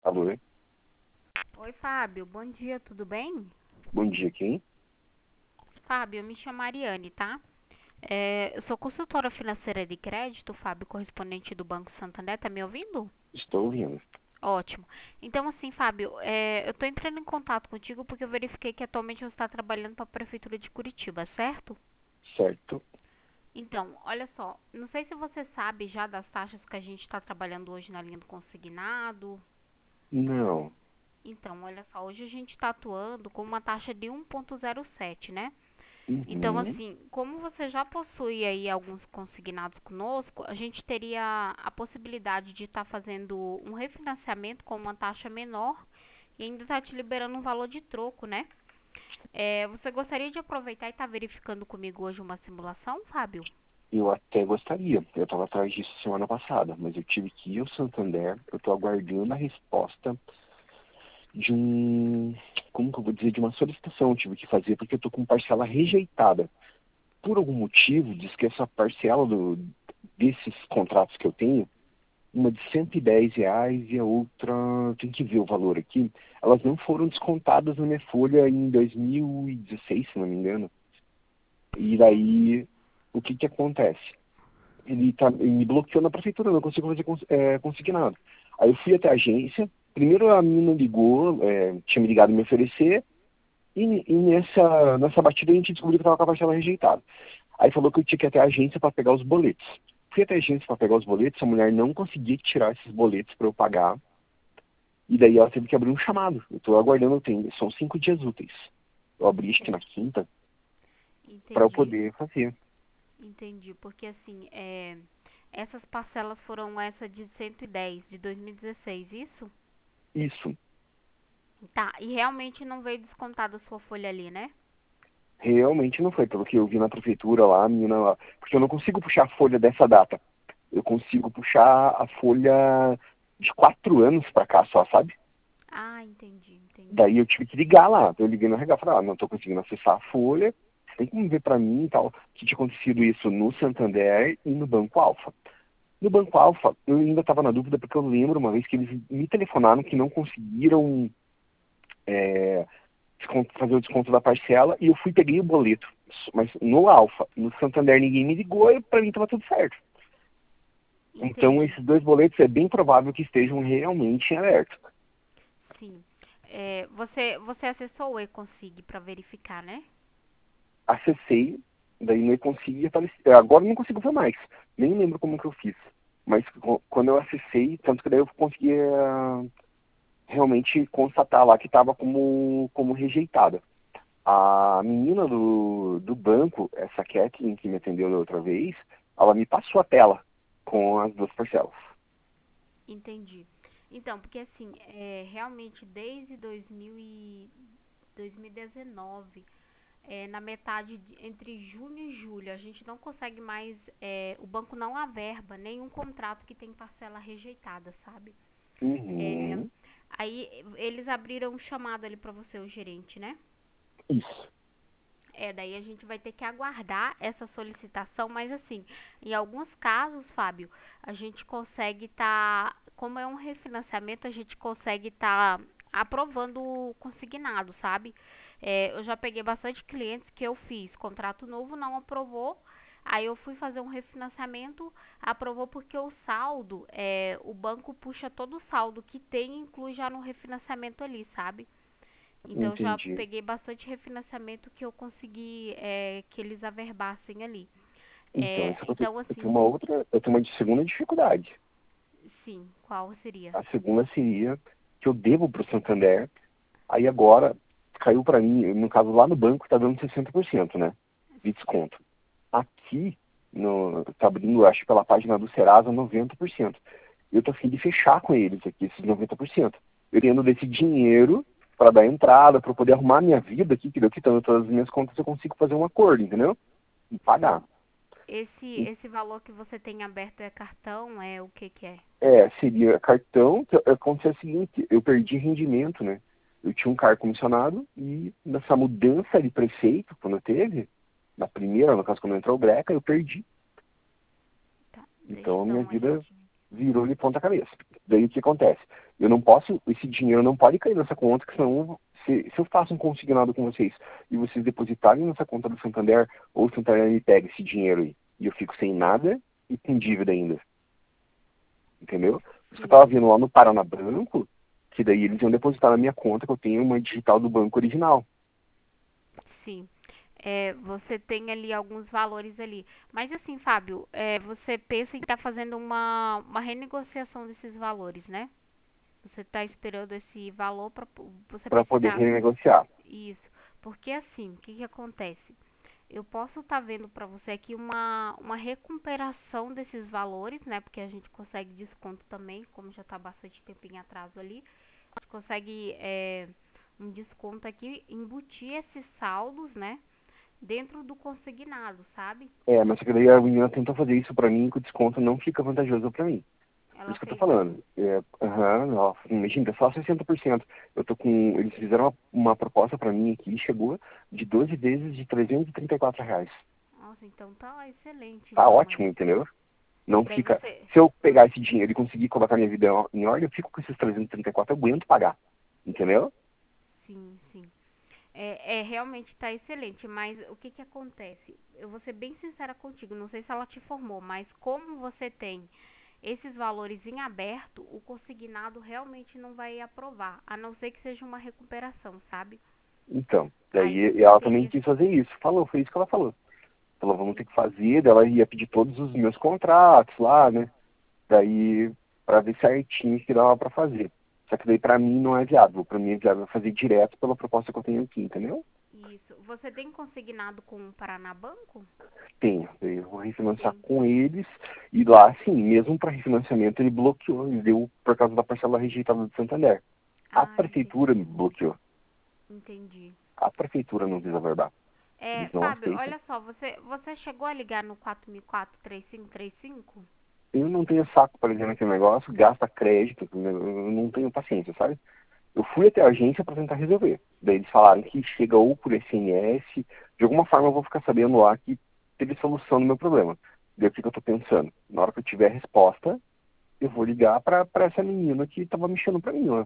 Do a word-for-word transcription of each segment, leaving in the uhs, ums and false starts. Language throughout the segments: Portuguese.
Alô? Oi, Fábio. Bom dia, tudo bem? Bom dia, quem? Fábio, eu me chamo Ariane, tá? É, eu sou consultora financeira de crédito, Fábio, correspondente do Banco Santander. Tá me ouvindo? Estou ouvindo. Ótimo. Então, assim, Fábio, é, eu tô entrando em contato contigo porque eu verifiquei que atualmente você está trabalhando para a Prefeitura de Curitiba, certo? Certo? Então, olha só, não sei se você sabe já das taxas que a gente está trabalhando hoje na linha do consignado. Não. Então, olha só, hoje a gente está atuando com uma taxa de um vírgula zero sete, né? Então, Uhum. assim, como você já possui aí alguns consignados conosco, a gente teria a possibilidade de estar fazendo um refinanciamento com uma taxa menor e ainda estar te liberando um valor de troco, né? É, você gostaria de aproveitar e estar verificando comigo hoje uma simulação, Fábio? Eu até gostaria. Eu estava atrás disso semana passada, mas eu tive que ir ao Santander. Eu estou aguardando a resposta de um. Como que eu vou dizer? De uma solicitação eu tive que fazer, porque eu estou com parcela rejeitada. Por algum motivo, diz que essa parcela do, desses contratos que eu tenho, uma de cento e dez reais e a outra, tem que ver o valor aqui, elas não foram descontadas na minha folha em dois mil e dezesseis, se não me engano. E daí, o que que acontece? Ele, tá, ele me bloqueou na prefeitura, eu não consigo fazer cons, é, consignado. Aí eu fui até a agência, primeiro a menina ligou, é, tinha me ligado me oferecer, e, e nessa, nessa batida a gente descobriu que estava com a parcela rejeitada. Aí falou que eu tinha que ir até a agência para pegar os boletos. Fui até a agência para pegar os boletos, a mulher não conseguia tirar esses boletos para eu pagar, e daí ela teve que abrir um chamado. Eu estou aguardando, tem, são cinco dias úteis. Eu abri acho que na Certo. quinta, para eu Entendi, poder fazer. entendi. Porque assim, é, essas parcelas foram essa de cento e dez de dois mil e dezesseis, isso? Isso. Tá, e realmente não veio descontada a sua folha ali, né? Realmente não foi, pelo que eu vi na prefeitura lá, a menina lá. Porque eu não consigo puxar a folha dessa data. Eu consigo puxar a folha de quatro anos para cá só, sabe? Ah, entendi, entendi. Daí eu tive que ligar lá. Eu liguei no R H e falei, ah, não estou conseguindo acessar a folha. Você tem como ver para mim e tal, que tinha acontecido isso no Santander e no Banco Alfa. No Banco Alfa, eu ainda estava na dúvida, porque eu lembro uma vez que eles me telefonaram que não conseguiram é, desconto- fazer o desconto da parcela e eu fui e peguei o boleto. Mas no Alfa, no Santander ninguém me ligou e para mim estava tudo certo. Então Entendi, esses dois boletos é bem provável que estejam realmente em alerta. sim. É, você, você acessou o e-consig para verificar, né? Acessei, daí não consegui aparecer. Agora eu não consigo ver mais. Nem lembro como que eu fiz. Mas co- quando eu acessei, tanto que daí eu consegui eh, realmente constatar lá que estava como, como rejeitada. A menina do, do banco, essa Kathleen que me atendeu da outra vez, ela me passou a tela com as duas parcelas. Entendi. Então, porque assim, é, realmente desde dois mil e dois mil e dezenove, é, na metade de, entre junho e julho, a gente não consegue mais, é, o banco não averba nenhum contrato que tem parcela rejeitada, sabe? É, Uhum. aí eles abriram um chamado ali para você, o gerente, né? Isso. É, daí a gente vai ter que aguardar essa solicitação, mas assim, em alguns casos, Fábio, a gente consegue estar, como é um refinanciamento, a gente consegue estar aprovando o consignado, sabe? É, eu já peguei bastante clientes que eu fiz contrato novo, não aprovou. Aí eu fui fazer um refinanciamento, aprovou porque o saldo, é, o banco puxa todo o saldo que tem e inclui já no refinanciamento ali, sabe? Então eu já Entendi. peguei bastante refinanciamento que eu consegui é, que eles averbassem ali. Então, É, isso eu, vou ter- então eu tenho assim, uma outra, eu tenho uma de segunda dificuldade. sim, qual seria? A segunda seria que eu devo para o Santander, aí agora caiu para mim, no caso lá no banco está dando sessenta por cento, né, de desconto. Aqui, no, tá abrindo, acho, pela página do Serasa, noventa por cento. Eu tô afim de fechar com eles aqui, esses noventa por cento. Eu tendo desse dinheiro para dar entrada, para poder arrumar minha vida aqui, que deu quitando todas as minhas contas, eu consigo fazer um acordo, entendeu? E pagar. Sim. Esse esse valor que você tem aberto é cartão, é o que que é? É, seria cartão, que aconteceu o seguinte, eu perdi rendimento, né? Eu tinha um cargo comissionado e nessa mudança de prefeito, quando teve, na primeira, no caso quando entrou o Greca, eu perdi. Tá, deixa Então eu a dar minha uma vida olhadinha. virou de ponta cabeça. Daí o que acontece? Eu não posso, esse dinheiro não pode cair nessa conta, que senão, se, se eu faço um consignado com vocês e vocês depositarem nessa conta do Santander, ou o Santander me pega esse dinheiro aí, e eu fico sem nada e com dívida ainda. Entendeu? Você Sim, estava vendo lá no Paraná Branco, que daí eles iam depositar na minha conta, que eu tenho uma digital do banco original. sim. É, você tem ali alguns valores ali. Mas assim, Fábio, é, você pensa em estar fazendo uma, uma renegociação desses valores, né? Você está esperando esse valor para você Para poder precisar. renegociar. Isso. Porque assim, o que que acontece? Eu posso estar vendo para você aqui uma, uma recuperação desses valores, né? Porque a gente consegue desconto também, como já está bastante tempo em atraso ali. A gente consegue é, um desconto aqui, embutir esses saldos, né? Dentro do consignado, sabe? É, mas só que daí a menina tentou fazer isso para mim, que o desconto não fica vantajoso para mim. Por Ela isso que eu tô fez isso. falando. É, aham, ó, imagina, é só sessenta por cento. Eu tô com. Eles fizeram uma, uma proposta para mim aqui, chegou de doze vezes de trezentos e trinta e quatro reais. Nossa, então tá excelente, Tá então, ótimo, aí. entendeu? Não Daí fica. você. Se eu pegar esse dinheiro e conseguir colocar minha vida em ordem, eu fico com esses trezentos e trinta e quatro, eu aguento pagar. Entendeu? Sim, sim. É, é realmente tá excelente, mas o que que acontece? Eu vou ser bem sincera contigo, não sei se ela te informou, mas como você tem esses valores em aberto, o consignado realmente não vai aprovar, a não ser que seja uma recuperação, sabe? Então, Aí daí você ela também teria. quis fazer isso. Falou, foi isso que ela falou. Falou, vamos ter que fazer, daí ela ia pedir todos os meus contratos lá, né? Daí, para ver certinho o que dava para fazer. Só que daí para mim não é viável. Para mim é viável fazer direto pela proposta que eu tenho aqui, entendeu? Isso. Você tem consignado com o Paraná Banco? Tenho. Daí eu vou refinanciar Tem. com eles. E lá, sim, mesmo para refinanciamento, ele bloqueou. Ele deu por causa da parcela rejeitada do Santander. A Ah, prefeitura entendi. me bloqueou. Entendi. A prefeitura não quis averbar. É, Eles não Fábio, aceitam. olha só, você, você chegou a ligar no quatro mil e quatro, três cinco três cinco? Eu não tenho saco para ligar naquele negócio, gasta crédito, eu não tenho paciência, sabe? Eu fui até a agência para tentar resolver. Daí eles falaram que chega ou por S M S, de alguma forma eu vou ficar sabendo lá que teve solução no meu problema. Daí o que, que eu tô pensando? Na hora que eu tiver a resposta, eu vou ligar para essa menina que tava mexendo para mim, ó.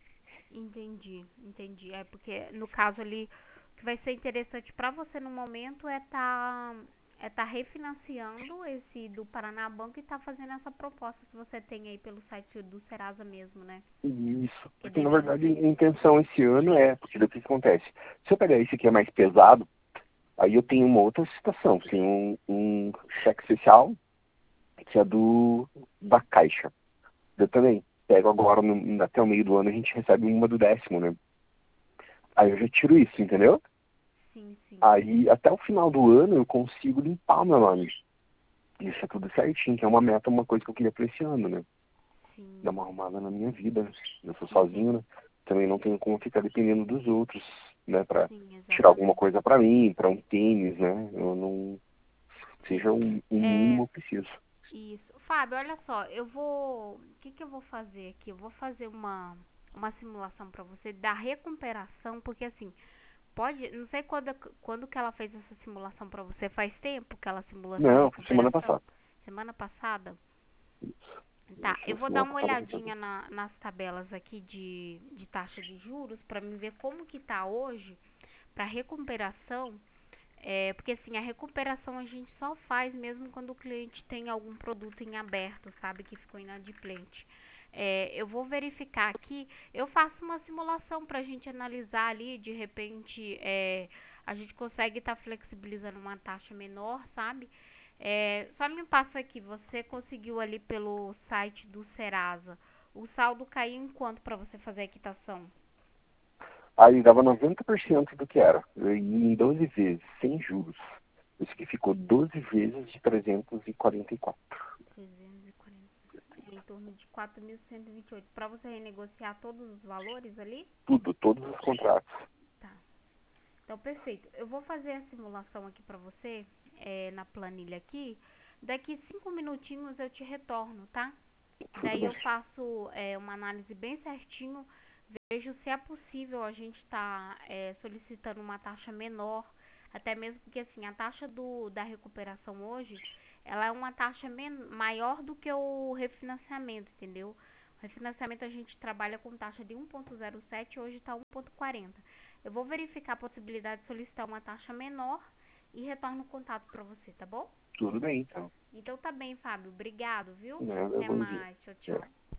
Entendi, entendi. É porque no caso ali, o que vai ser interessante para você no momento é tá é tá refinanciando esse do Paraná Banco e tá fazendo essa proposta que você tem aí pelo site do Serasa mesmo, né? Isso. Porque Porque daí na vai verdade você. a intenção esse ano é, porque daí o que acontece? Se eu pegar esse aqui é mais pesado, aí eu tenho uma outra situação. Tem um, um cheque especial, que é do da Caixa. Eu também pego agora, no, até o meio do ano, a gente recebe uma do décimo, né? Aí eu já tiro isso, entendeu? Sim, sim. Aí até o final do ano eu consigo limpar o meu nome. Isso é tudo certinho, que é uma meta, uma coisa que eu queria pra esse ano, né? Dar Sim, uma arrumada na minha vida, né? Eu sou sozinho, entendi. né? Também não tenho como ficar dependendo dos outros, né? Pra Sim, tirar alguma exatamente. coisa pra mim, pra um tênis, né? Eu não. Sim. Seja um, um É, mínimo eu preciso. isso. Fábio, olha só, eu vou. O que que eu vou fazer aqui? Eu vou fazer uma, uma simulação para você da recuperação, porque assim, pode. Não sei quando, quando que ela fez essa simulação para você. Faz tempo que ela simulou essa Não, foi semana recuperação? passada. Semana passada? Isso. Tá, Isso, eu vou dar semana uma passada eu vou fazer. olhadinha na- nas tabelas aqui de, de taxa de juros para me ver como que tá hoje para recuperação. É, porque assim, a recuperação a gente só faz mesmo quando o cliente tem algum produto em aberto, sabe, que ficou inadimplente. É, eu vou verificar aqui, eu faço uma simulação para a gente analisar ali, de repente é, a gente consegue estar tá flexibilizando uma taxa menor, sabe? É, só me passa aqui, você conseguiu ali pelo site do Serasa, o saldo caiu em quanto para você fazer a quitação? Aí dava noventa por cento do que era. E em doze vezes, sem juros. Isso que ficou doze vezes de trezentos e quarenta e quatro. trezentos e quarenta, é em torno de quatro mil cento e vinte e oito. Para você renegociar todos os valores ali? Tudo, todos os contratos. Tá. Então, perfeito. Eu vou fazer a simulação aqui para você, é, na planilha aqui. Daqui cinco minutinhos eu te retorno, tá? Tudo Daí bem. eu faço é, uma análise bem certinho, vejo se é possível a gente estar tá, é, solicitando uma taxa menor, até mesmo porque assim, a taxa do, da recuperação hoje, ela é uma taxa men- maior do que o refinanciamento, entendeu? O refinanciamento a gente trabalha com taxa de um ponto zero sete, hoje está um ponto quarenta. Eu vou verificar a possibilidade de solicitar uma taxa menor e retorno o contato para você, tá bom? Tudo bem, então. Então tá bem, Fábio. Obrigado, viu? Nada, Até bom dia. mais. Tchau, É. tchau.